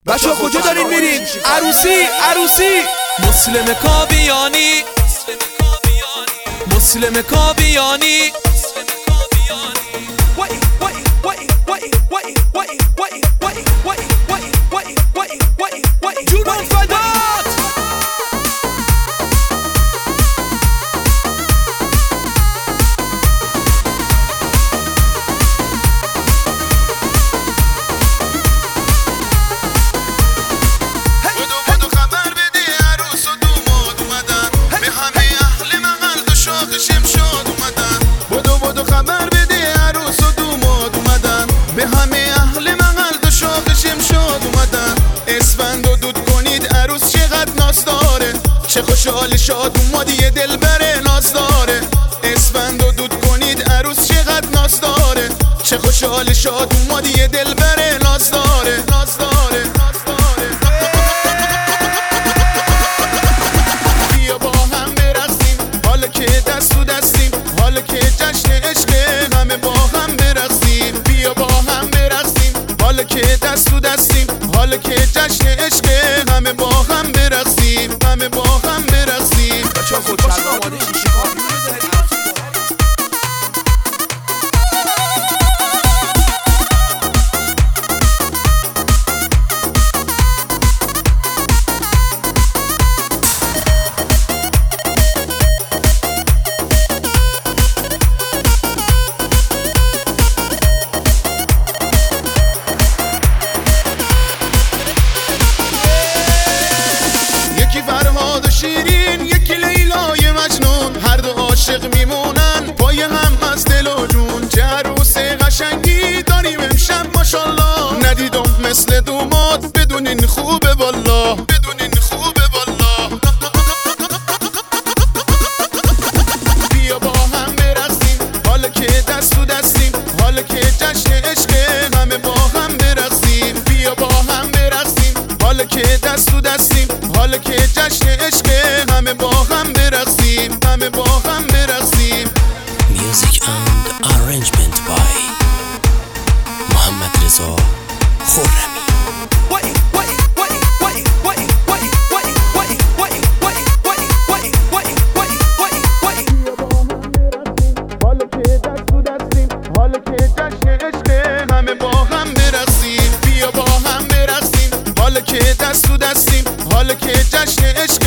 بچه ها کجا دارین میرین؟ عروسی مسلم کاویانی مسلم کاویانی جونم فدات بدو خبر بده عروس و دوماد اومدن به همه اهل مغل دو شاق شمشاد اومدن اسفند و دود کنید عروس چقدر ناز داره چه خوشحال شاد اومد یه دل بره ناز داره اسفند و دود کنید عروس چقدر ناز داره چه خوشحال شاد اومد یه دل بره ناز داره بیا با هم برقصیم حالا که دست تو دستیم حالا که جشن عشق همه با هم برقصیم بیا با هم برقصیم حالا که دست تو دستیم حالا که جشن عشق همه با هم برقصیم بچه ها خود چرا آماده شیشی کار یکی فرهاد و شیرین یکی لیلای مجنون هر دو عاشق میمونن پای هم از دل و جون چه عروس قشنگی داریم امشب ماشالله ندیدم مثل دوماد بدون این خوبه والله بیا با هم برقصیم حالا که دست تو دستیم حالا که جشن عشق همه با هم برقصیم بیا با هم برقصیم حالا که دست تو دستیم حالا که جشن عشق همه با هم برقصیم Music and arrangement by محمد رضا خرمی. حالا که دست تو دستیم حالا که جشن عشق همه با هم برقصیم بیا با هم برقصیم حالا که دست تو دستیم حالا که جشن عشق